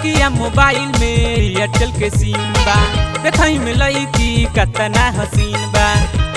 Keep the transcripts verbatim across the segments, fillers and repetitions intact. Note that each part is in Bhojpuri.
नोकिया मोबाइल में एयरटेल के सिम बा, देखई में लईकी कतना हसीन बा।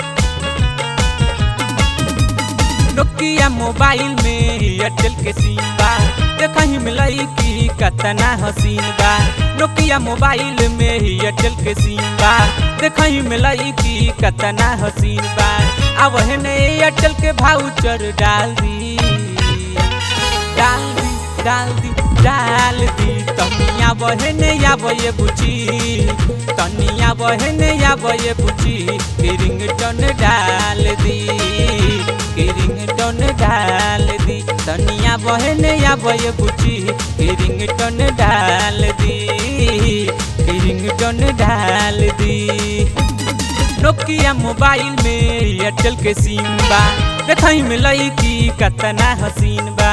नोकिया मोबाइल में एयरटेल के सिम बा, देखई में लईकी कतना हसीन बा। नोकिया मोबाइल में एयरटेल के सिम बा, देखई में लईकी कतना हसीन बा। अब हेने एयरटेल के भाउचर डाल दी डाल दी डाल दी डाल दी तनिया बहने या बये बुची, तनिया बहने या बये बुची, रिंगटोन डाल दी रिंगटोन डाल दी तनिया बहने या बये बुची, रिंगटोन डाल दी रिंगटोन डाल दी। नोकिया मोबाइल में एयरटेल के सिम बा, देखई में लईकी कतना हसीन बा।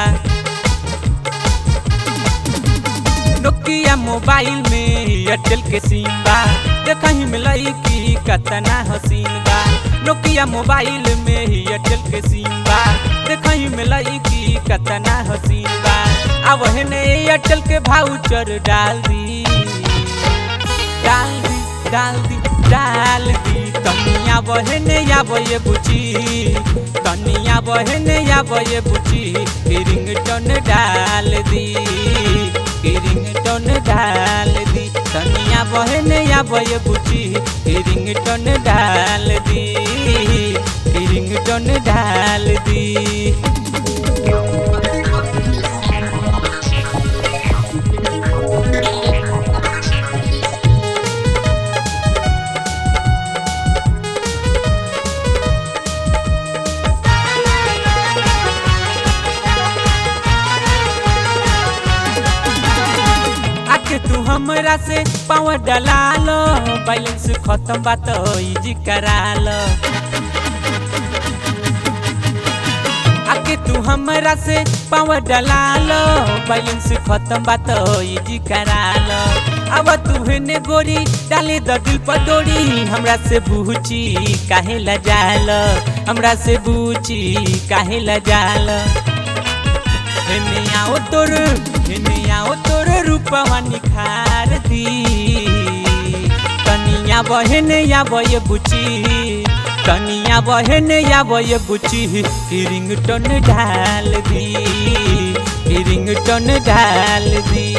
नोकिया मोबाइल में एयरटेल के सिम बा, देखई में लईकी कतना हसीन बा। नोकिया मोबाइल में एयरटेल के सिम बा, देखई में लईकी कतना हसीन बा। अब हेने एयरटेल के भाउचर डाल दी डाल दी डाल दी डाल दी तनिया बहने या बये बुची, तनिया बहने या बये बुची, रिंगटोन डाल दी रिंगटोन डाल दी तनिया बहने या बये बुची, रिंगटोन डाल दी रिंगटोन डाल दी। तू हमरा से पावर डला लो, बैलेंस खत्म बात इजी करा लो। आके तू हमरा से पावर डला लो, बैलेंस खत्म बात इजी करा लो। अब तू हेने गोरी डाले द दिल पर डोरी, हमरा से बूची काहे लजाल, हमरा से बूची काहे लजाल। हेने आओ तोर हेने आओ तोर रूपवा निखार दी, तनिया बहने या बये बुची, तनिया बहने या बये बुची, रिंगटोन डाल दी रिंगटोन डाल दी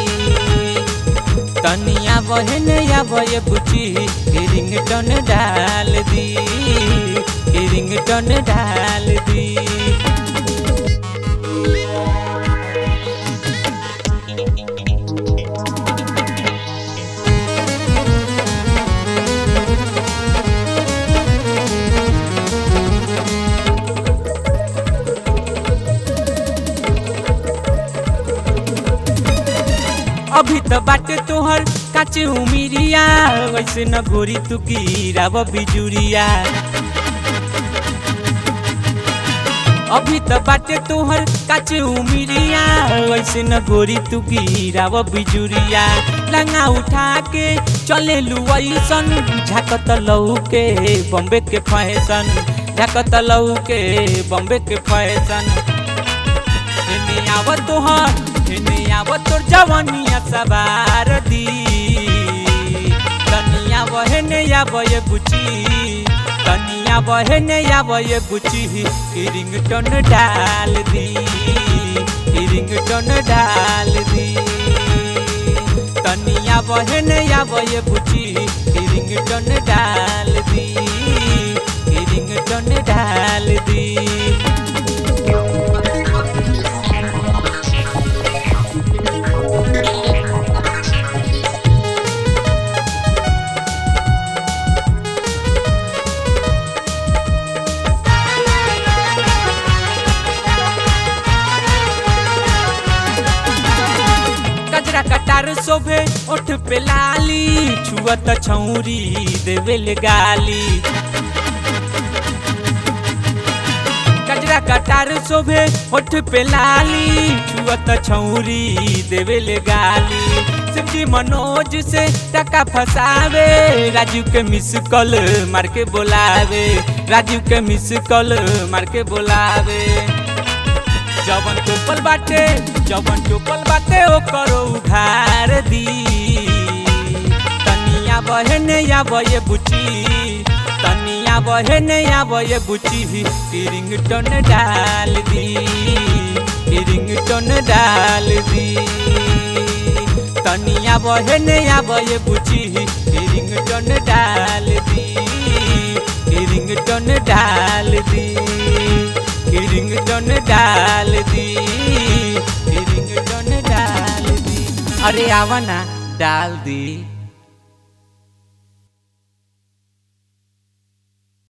तनिया बहने या बये बुची, रिंगटोन डाल दी रिंगटोन डाल दी। अभी तो बाटे तोहर काचे उमिरिया, वैसे न गोरी तू गिराव बिजुरिया। अभी तो बाटे तोहर काचे उमिरिया, वैसे न गोरी तू गिराव बिजुरिया। लंगा उठा के चले लुआइसन, झाकत लऊ के बॉम्बे के फैशन, झाकत लऊ के बॉम्बे के फैशन। हेने आव तोहर हेने आव तोर जवानिया सवार दी, तनिया बहने या बये बुची, तनिया बहने या बये बुची, रिंगटोन डाल दी रिंगटोन डाल दी तनिया बहने या बये बुची, रिंगटोन डाल दी रिंगटोन डाल दी। कटार शोभे ओठ पे लाली, छुअत छौरी देवेल गाली। कजरा कटार शोभे ओठ पे लाली, छुअत छौरी देवेल गाली। शिवजी मनोज से टका फसावे, राजू के मिस कॉल मार के बोलावे, राजू के मिस कॉल मार के बोलावे। जवन टोपल बाटे जवन टोपल बाटे ओकरो उघार दी तनिया बहने या बये बुची तनिया बहने या बये बुची रिंगटोन डाल दी रिंगटोन डाल दी तनिया बहने या बये बुची रिंगटोन डाल दी रिंगटोन डाल दी रिंगटोन डाल दी रिंगटोन डाल दी अरे आवा ना डाल दी।